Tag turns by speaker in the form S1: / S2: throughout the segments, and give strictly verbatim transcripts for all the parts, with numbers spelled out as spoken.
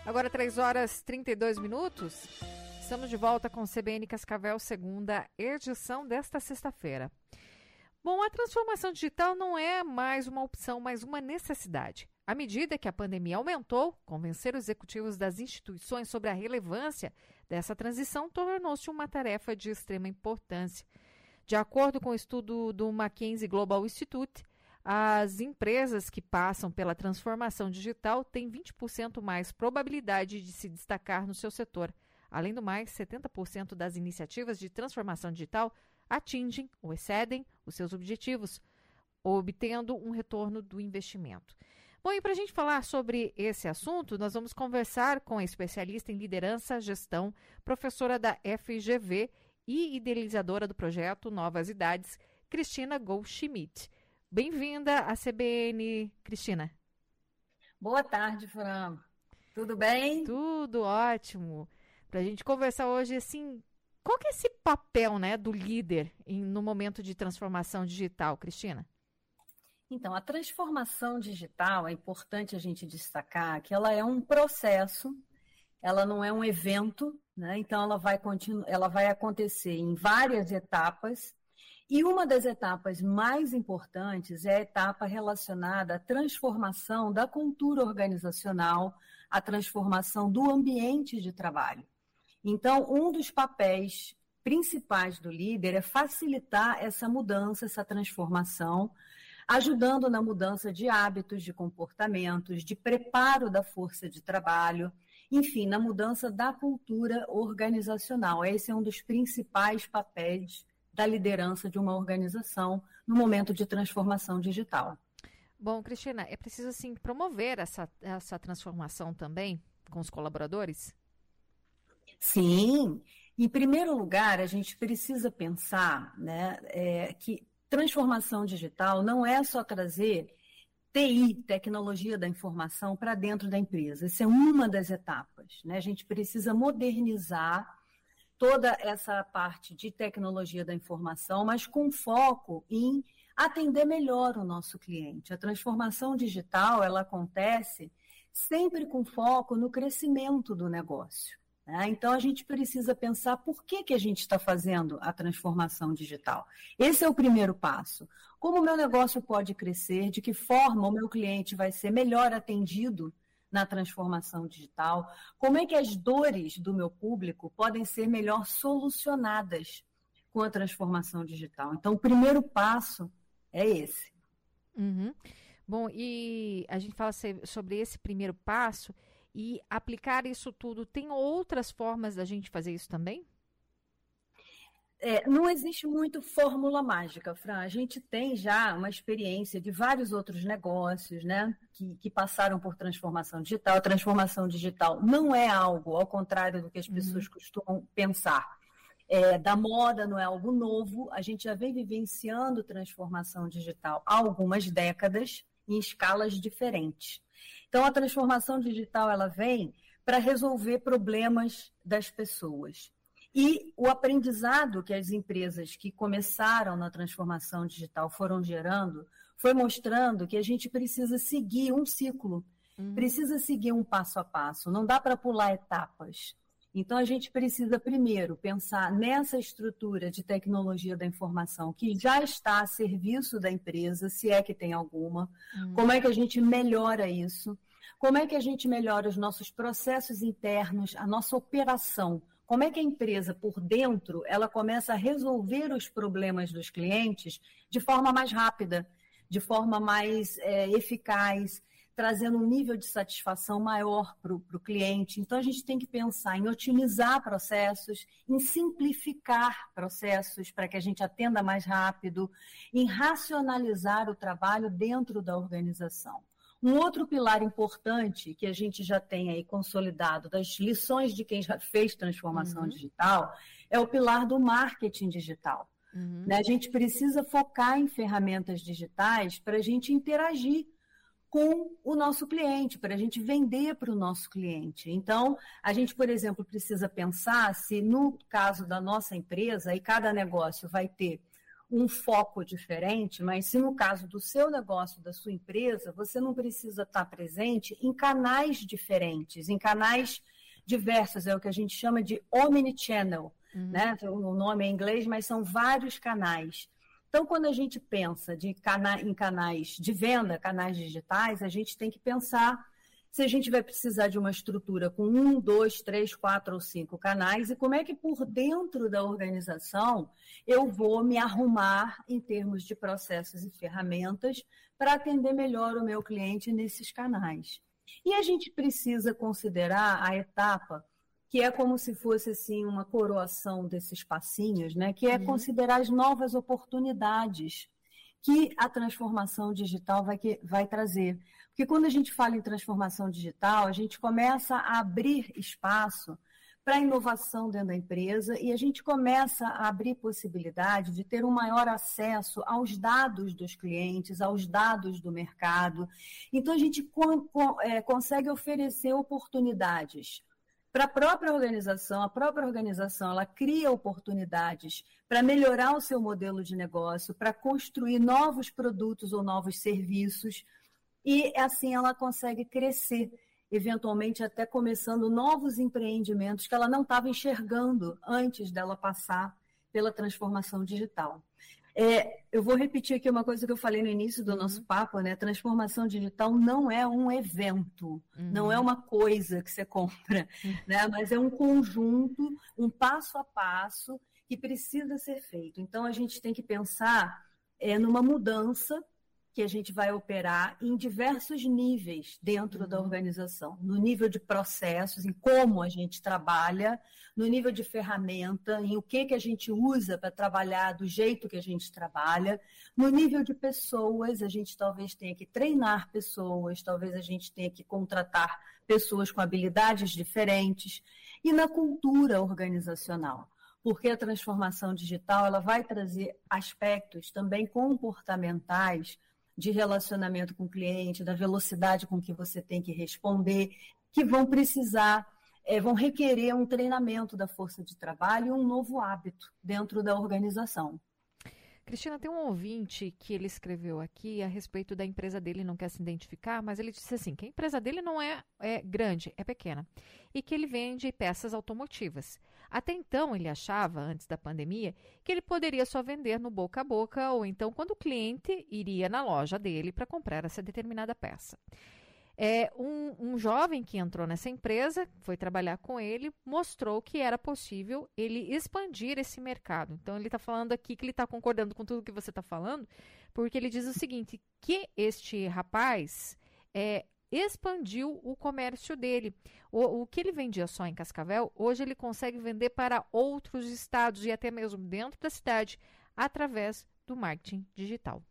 S1: Agora três horas e trinta e dois minutos. Estamos de volta com o C B N Cascavel, segunda edição desta sexta-feira. Bom, a transformação digital não é mais uma opção, mas uma necessidade. À medida que a pandemia aumentou, convencer os executivos das instituições sobre a relevância dessa transição tornou-se uma tarefa de extrema importância. De acordo com o estudo do Mackenzie Global Institute, as empresas que passam pela transformação digital têm vinte por cento mais probabilidade de se destacar no seu setor. Além do mais, setenta por cento das iniciativas de transformação digital atingem ou excedem os seus objetivos, obtendo um retorno do investimento. Bom, e para a gente falar sobre esse assunto, nós vamos conversar com a especialista em liderança, gestão, professora da F G V e idealizadora do projeto Novas Idades, Cristina Goldschmidt. Bem-vinda à C B N, Cristina.
S2: Boa tarde, Fran. Tudo bem?
S1: Tudo ótimo. Para a gente conversar hoje, assim, qual que é esse papel, né, do líder em, no momento de transformação digital, Cristina?
S2: Então, a transformação digital, é importante a gente destacar que ela é um processo, ela não é um evento, né? Então ela vai, continu- ela vai acontecer em várias etapas. E uma das etapas mais importantes é a etapa relacionada à transformação da cultura organizacional, à transformação do ambiente de trabalho. Então, um dos papéis principais do líder é facilitar essa mudança, essa transformação, ajudando na mudança de hábitos, de comportamentos, de preparo da força de trabalho, enfim, na mudança da cultura organizacional. Esse é um dos principais papéis da liderança de uma organização no momento de transformação digital.
S1: Bom, Cristina, é preciso assim promover essa, essa transformação também com os colaboradores?
S2: Sim. Em primeiro lugar, a gente precisa pensar, né, é, que transformação digital não é só trazer T I, tecnologia da informação, para dentro da empresa. Essa é uma das etapas, né? A gente precisa modernizar toda essa parte de tecnologia da informação, mas com foco em atender melhor o nosso cliente. A transformação digital, ela acontece sempre com foco no crescimento do negócio, né? Então, a gente precisa pensar por que, que a gente está fazendo a transformação digital. Esse é o primeiro passo. Como o meu negócio pode crescer, de que forma o meu cliente vai ser melhor atendido na transformação digital, como é que as dores do meu público podem ser melhor solucionadas com a transformação digital. Então, o primeiro passo é esse.
S1: Uhum. Bom, e a gente fala sobre esse primeiro passo e aplicar isso tudo. Tem outras formas da gente fazer isso também?
S2: É, não existe muito fórmula mágica, Fran. A gente tem já uma experiência de vários outros negócios, né, que, que passaram por transformação digital. A transformação digital não é algo, ao contrário do que as pessoas uhum. costumam pensar, é, da moda, não é algo novo. A gente já vem vivenciando transformação digital há algumas décadas, em escalas diferentes. Então, a transformação digital ela vem para resolver problemas das pessoas. E o aprendizado que as empresas que começaram na transformação digital foram gerando foi mostrando que a gente precisa seguir um ciclo, uhum. precisa seguir um passo a passo, não dá para pular etapas. Então, a gente precisa primeiro pensar nessa estrutura de tecnologia da informação que já está a serviço da empresa, se é que tem alguma, uhum. como é que a gente melhora isso, como é que a gente melhora os nossos processos internos, a nossa operação. Como é que a empresa, por dentro, ela começa a resolver os problemas dos clientes de forma mais rápida, de forma mais é, eficaz, trazendo um nível de satisfação maior para o cliente. Então, a gente tem que pensar em otimizar processos, em simplificar processos para que a gente atenda mais rápido, em racionalizar o trabalho dentro da organização. Um outro pilar importante que a gente já tem aí consolidado das lições de quem já fez transformação uhum. digital é o pilar do marketing digital. Uhum. Né? A gente precisa focar em ferramentas digitais para a gente interagir com o nosso cliente, para a gente vender para o nosso cliente. Então, a gente, por exemplo, precisa pensar se no caso da nossa empresa, e cada negócio vai ter um foco diferente, mas se no caso do seu negócio, da sua empresa, você não precisa estar presente em canais diferentes, em canais diversos, é o que a gente chama de omnichannel, uhum. né? O nome é em inglês, mas são vários canais. Então, quando a gente pensa de cana- em canais de venda, canais digitais, a gente tem que pensar se a gente vai precisar de uma estrutura com um, dois, três, quatro ou cinco canais e como é que por dentro da organização eu vou me arrumar em termos de processos e ferramentas para atender melhor o meu cliente nesses canais. E a gente precisa considerar a etapa que é como se fosse assim, uma coroação desses passinhos, né? Que é uhum. considerar as novas oportunidades que a transformação digital vai, que, vai trazer. Porque quando a gente fala em transformação digital, a gente começa a abrir espaço para a inovação dentro da empresa e a gente começa a abrir possibilidade de ter um maior acesso aos dados dos clientes, aos dados do mercado. Então, a gente com, com, é, consegue oferecer oportunidades para a própria organização. A própria organização ela cria oportunidades para melhorar o seu modelo de negócio, para construir novos produtos ou novos serviços, e assim ela consegue crescer, eventualmente até começando novos empreendimentos que ela não estava enxergando antes dela passar pela transformação digital. É, eu vou repetir aqui uma coisa que eu falei no início do uhum. nosso papo, né? Transformação digital não é um evento, uhum. não é uma coisa que você compra, uhum. né? Mas é um conjunto, um passo a passo que precisa ser feito. Então, a gente tem que pensar é, numa mudança que a gente vai operar em diversos níveis dentro uhum. da organização. No nível de processos, em como a gente trabalha, no nível de ferramenta, em o que, que a gente usa para trabalhar do jeito que a gente trabalha, no nível de pessoas, a gente talvez tenha que treinar pessoas, talvez a gente tenha que contratar pessoas com habilidades diferentes, e na cultura organizacional. Porque a transformação digital ela vai trazer aspectos também comportamentais de relacionamento com o cliente, da velocidade com que você tem que responder, que vão precisar, é, vão requerer um treinamento da força de trabalho e um novo hábito dentro da organização.
S1: Cristina, tem um ouvinte que ele escreveu aqui a respeito da empresa dele, não quer se identificar, mas ele disse assim, que a empresa dele não é, é grande, é pequena, e que ele vende peças automotivas. Até então, ele achava, antes da pandemia, que ele poderia só vender no boca a boca ou então quando o cliente iria na loja dele para comprar essa determinada peça. É, um, um jovem que entrou nessa empresa, foi trabalhar com ele, mostrou que era possível ele expandir esse mercado. Então, ele está falando aqui que ele está concordando com tudo que você está falando, porque ele diz o seguinte, que este rapaz é, expandiu o comércio dele. O, o que ele vendia só em Cascavel, hoje ele consegue vender para outros estados e até mesmo dentro da cidade, através do marketing digital.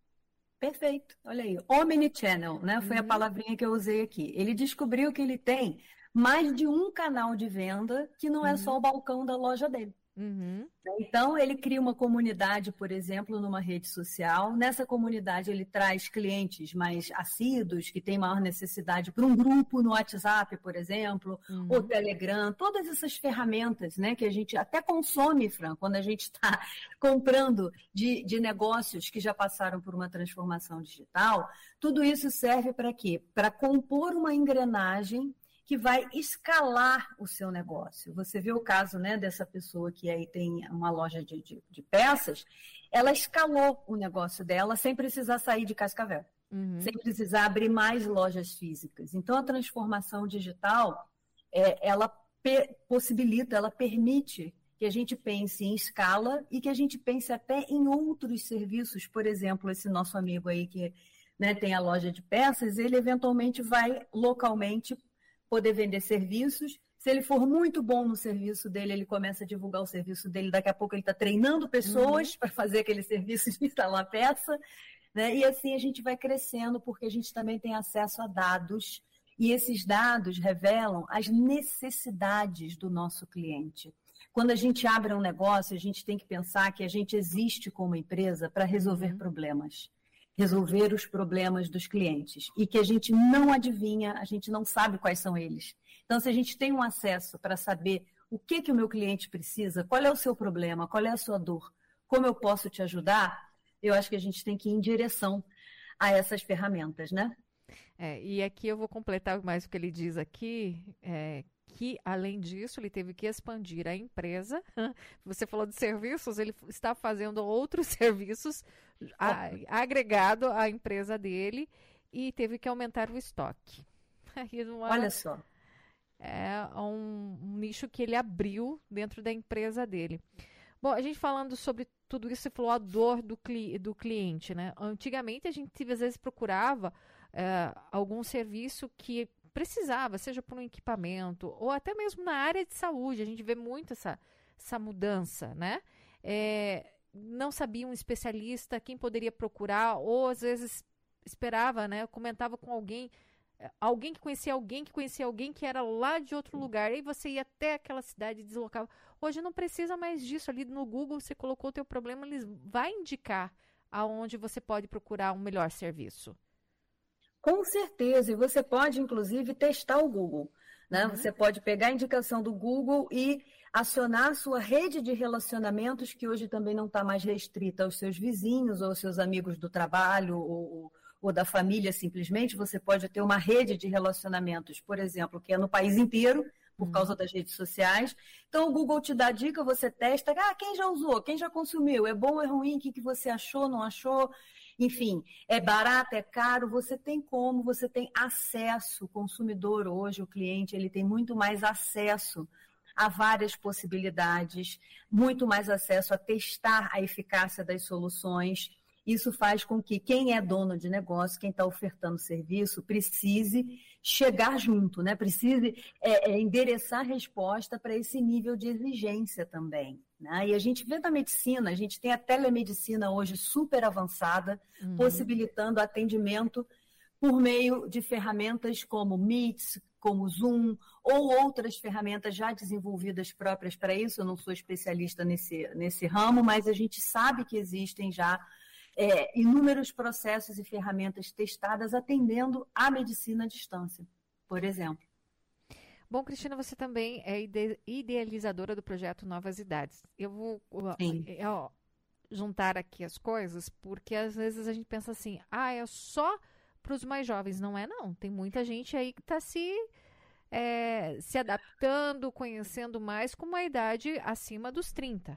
S2: Perfeito, olha aí, omnichannel, né? Foi uhum. a palavrinha que eu usei aqui. Ele descobriu que ele tem mais de um canal de venda que não é uhum. só o balcão da loja dele. Uhum. Então, ele cria uma comunidade, por exemplo, numa rede social. Nessa comunidade, ele traz clientes mais assíduos, que têm maior necessidade para um grupo no WhatsApp, por exemplo, uhum. ou Telegram, todas essas ferramentas, né, que a gente até consome, Fran, quando a gente está comprando de, de negócios que já passaram por uma transformação digital. Tudo isso serve para quê? Para compor uma engrenagem que vai escalar o seu negócio. Você vê o caso, né, dessa pessoa que aí tem uma loja de, de, de peças, ela escalou o negócio dela sem precisar sair de Cascavel, uhum. sem precisar abrir mais lojas físicas. Então, a transformação digital, é, ela pe- possibilita, ela permite que a gente pense em escala e que a gente pense até em outros serviços. Por exemplo, esse nosso amigo aí que, né, tem a loja de peças, ele eventualmente vai localmente poder vender serviços. Se ele for muito bom no serviço dele, ele começa a divulgar o serviço dele, daqui a pouco ele está treinando pessoas uhum. para fazer aquele serviço de instalar peça, né? E assim a gente vai crescendo, porque a gente também tem acesso a dados, e esses dados revelam as necessidades do nosso cliente. Quando a gente abre um negócio, a gente tem que pensar que a gente existe como empresa para resolver uhum. problemas. resolver os problemas dos clientes e que a gente não adivinha, a gente não sabe quais são eles. Então, se a gente tem um acesso para saber o que, que o meu cliente precisa, qual é o seu problema, qual é a sua dor, como eu posso te ajudar, eu acho que a gente tem que ir em direção a essas ferramentas, né?
S1: É, e aqui eu vou completar mais o que ele diz aqui, é, que, além disso, ele teve que expandir a empresa. Você falou de serviços, ele está fazendo outros serviços a, agregado à empresa dele e teve que aumentar o estoque.
S2: Olha só.
S1: É um, um nicho que ele abriu dentro da empresa dele. Bom, a gente falando sobre tudo isso, você falou a dor do, cli do cliente, né? Antigamente a gente às vezes procurava é, algum serviço que precisava, seja por um equipamento ou até mesmo na área de saúde. A gente vê muito essa, essa mudança, né? É, não sabia um especialista quem poderia procurar, ou às vezes esperava, né? Comentava com alguém, alguém que conhecia alguém que conhecia alguém que era lá de outro lugar. Aí você ia até aquela cidade e deslocava. Hoje não precisa mais disso. Ali no Google você colocou o teu problema, eles vai indicar aonde você pode procurar um melhor serviço.
S2: Com certeza, e você pode, inclusive, testar o Google, né? Uhum. Você pode pegar a indicação do Google e acionar a sua rede de relacionamentos, que hoje também não está mais restrita aos seus vizinhos ou aos seus amigos do trabalho ou, ou da família, simplesmente. Você pode ter uma rede de relacionamentos, por exemplo, que é no país inteiro, por uhum. causa das redes sociais. Então, o Google te dá dica, você testa. Ah, quem já usou? Quem já consumiu? É bom, é ruim? O que, que você achou, não achou? Enfim, é barato, é caro, você tem como, você tem acesso. O consumidor hoje, o cliente, ele tem muito mais acesso a várias possibilidades, muito mais acesso a testar a eficácia das soluções. Isso faz com que quem é dono de negócio, quem está ofertando serviço, precise chegar junto, né? Precise é, é, endereçar a resposta para esse nível de exigência também. Né? E a gente vê na medicina, a gente tem a telemedicina hoje super avançada, uhum. possibilitando atendimento por meio de ferramentas como Meet, como Zoom, ou outras ferramentas já desenvolvidas próprias para isso. Eu não sou especialista nesse, nesse ramo, mas a gente sabe que existem já É, inúmeros processos e ferramentas testadas atendendo à medicina à distância, por exemplo.
S1: Bom, Cristina, você também é ide idealizadora do projeto Novas Idades. Eu vou ó, juntar aqui as coisas, porque às vezes a gente pensa assim, ah, é só para os mais jovens. Não é, não. Tem muita gente aí que está se, é, se adaptando, conhecendo mais com uma idade acima dos trinta.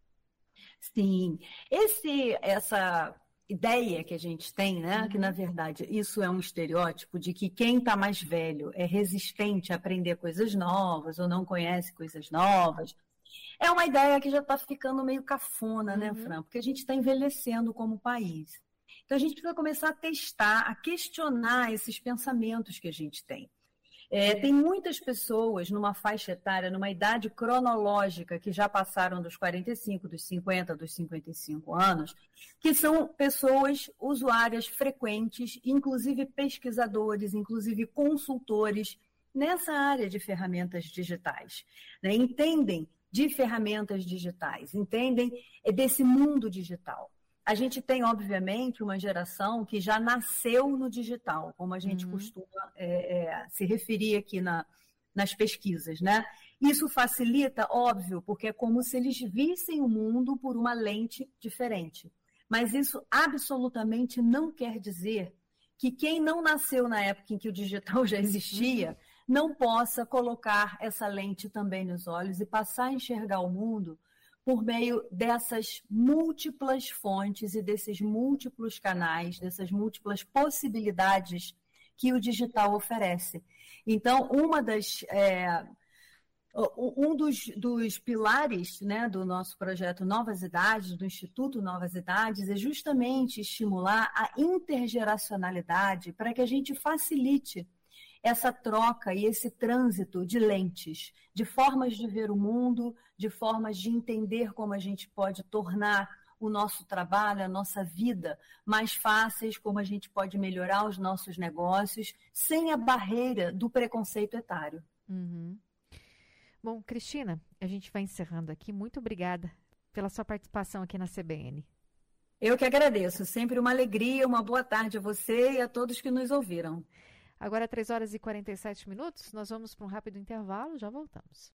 S2: Sim, Esse, essa ideia que a gente tem, né, uhum. que na verdade isso é um estereótipo de que quem está mais velho é resistente a aprender coisas novas ou não conhece coisas novas, é uma ideia que já está ficando meio cafona, uhum. né, Fran? Porque a gente está envelhecendo como país. Então a gente precisa começar a testar, a questionar esses pensamentos que a gente tem. É, tem muitas pessoas numa faixa etária, numa idade cronológica, que já passaram dos quarenta e cinco, dos cinquenta, dos cinquenta e cinco anos, que são pessoas usuárias frequentes, inclusive pesquisadores, inclusive consultores nessa área de ferramentas digitais. Né? Entendem de ferramentas digitais, entendem desse mundo digital. A gente tem, obviamente, uma geração que já nasceu no digital, como a gente uhum. costuma é, é, se referir aqui na, nas pesquisas, né? Isso facilita, óbvio, porque é como se eles vissem o mundo por uma lente diferente. Mas isso absolutamente não quer dizer que quem não nasceu na época em que o digital já existia uhum. não possa colocar essa lente também nos olhos e passar a enxergar o mundo por meio dessas múltiplas fontes e desses múltiplos canais, dessas múltiplas possibilidades que o digital oferece. Então, uma das, é, um dos, dos pilares, né, do nosso projeto Novas Idades, do Instituto Novas Idades, é justamente estimular a intergeracionalidade para que a gente facilite essa troca e esse trânsito de lentes, de formas de ver o mundo, de formas de entender como a gente pode tornar o nosso trabalho, a nossa vida mais fáceis, como a gente pode melhorar os nossos negócios, sem a barreira do preconceito etário.
S1: Uhum. Bom, Cristina, a gente vai encerrando aqui. Muito obrigada pela sua participação aqui na C B N.
S2: Eu que agradeço. Sempre uma alegria, uma boa tarde a você e a todos que nos ouviram.
S1: Agora, três horas e quarenta e sete minutos, nós vamos para um rápido intervalo, já voltamos.